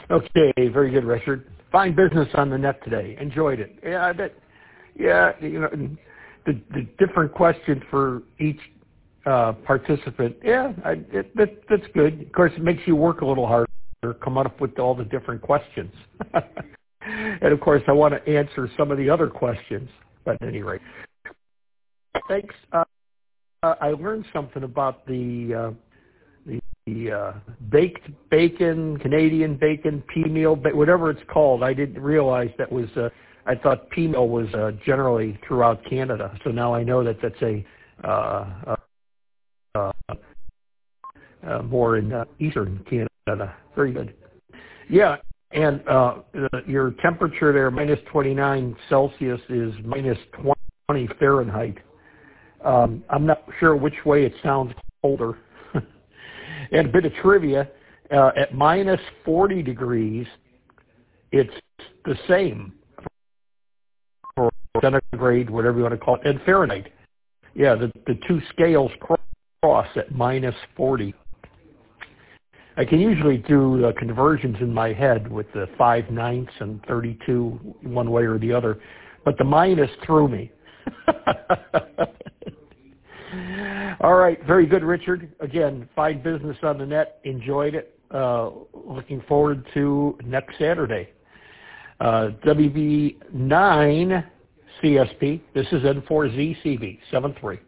Okay, very good, Richard. Fine business on the net today. Enjoyed it. Yeah, I bet. Yeah, the different questions for each participant. Yeah, that's good. Of course, it makes you work a little harder, come up with all the different questions. And of course, I want to answer some of the other questions. But at any rate, thanks. I learned something about the baked bacon, Canadian bacon, pea meal, whatever it's called. I didn't realize that was. I thought pea meal was generally throughout Canada. So now I know that that's more in eastern Canada. Very good. Yeah, and your temperature there, minus 29 Celsius, is minus 20 Fahrenheit. I'm not sure which way it sounds colder. And a bit of trivia, at minus 40 degrees, it's the same for centigrade, whatever you want to call it, and Fahrenheit. Yeah, the two scales cross at minus 40. I can usually do the conversions in my head with the 5/9 and 32 one way or the other, but the minus threw me. All right, very good, Richard. Again, fine business on the net. Enjoyed it. Looking forward to next Saturday. WB9 CSP. This is N4ZCB 73.